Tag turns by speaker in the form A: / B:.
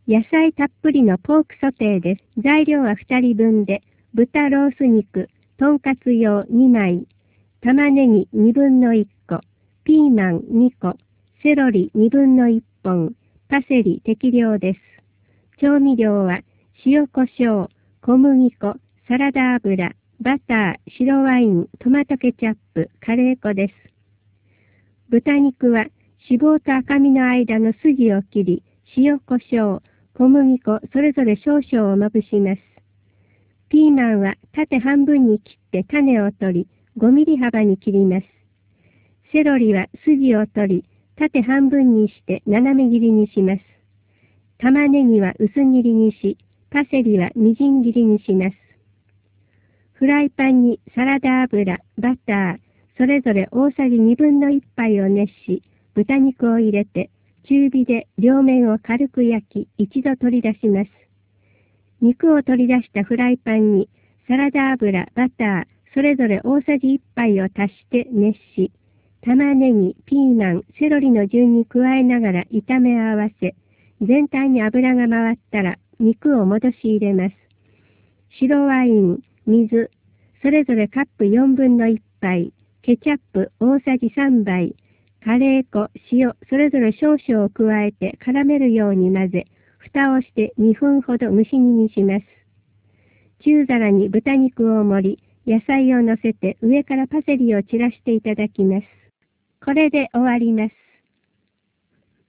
A: 野菜たっぷりのポークソテーです。材料は2人分で、豚ロース肉、とんかつ用2枚、玉ねぎ1/2個、ピーマン2個、セロリ1/2本、パセリ適量です。調味料は塩コショウ、小麦粉、サラダ油、バター、白ワイン、トマトケチャップ、カレー粉です。豚肉は脂肪と赤身の間の筋を切り、塩コショウ、小麦粉それぞれ少々をまぶします。ピーマンは縦半分に切って種を取り、5ミリ幅に切ります。セロリは筋を取り、縦半分にして斜め切りにします。玉ねぎは薄切りにし、パセリはみじん切りにします。フライパンにサラダ油、バター、それぞれ大さじ1/2杯を熱し、豚肉を入れて、中火で両面を軽く焼き、一度取り出します。肉を取り出したフライパンに、サラダ油、バター、それぞれ大さじ1杯を足して熱し、玉ねぎ、ピーマン、セロリの順に加えながら炒め合わせ、全体に油が回ったら肉を戻し入れます。白ワイン、水、それぞれカップ1/4杯、ケチャップ大さじ3杯、カレー粉、塩、それぞれ少々を加えて絡めるように混ぜ、蓋をして2分ほど蒸し煮にします。中皿に豚肉を盛り、野菜を乗せて上からパセリを散らしていただきます。これで終わります。